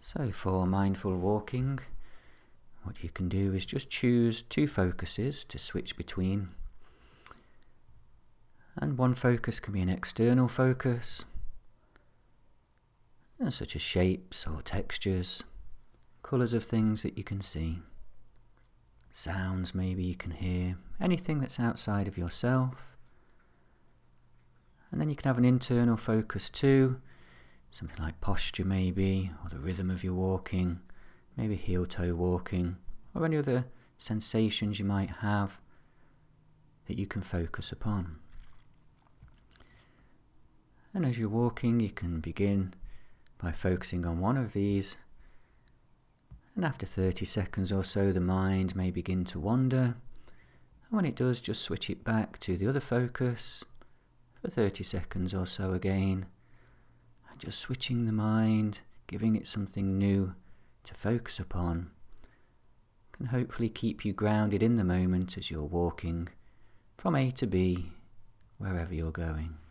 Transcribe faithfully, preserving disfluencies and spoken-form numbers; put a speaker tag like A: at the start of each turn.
A: So for mindful walking, what you can do is just choose two focuses to switch between. And one focus can be an external focus, such as shapes or textures, colours of things that you can see, sounds maybe you can hear, anything that's outside of yourself. And then you can have an internal focus too, something like posture maybe, or the rhythm of your walking, maybe heel-toe walking, or any other sensations you might have that you can focus upon. And as you're walking, you can begin by focusing on one of these, and after thirty seconds or so the mind may begin to wander, and when it does, just switch it back to the other focus for thirty seconds or so again, and just switching the mind, giving it something new to focus upon, can hopefully keep you grounded in the moment as you're walking from A to B, wherever you're going.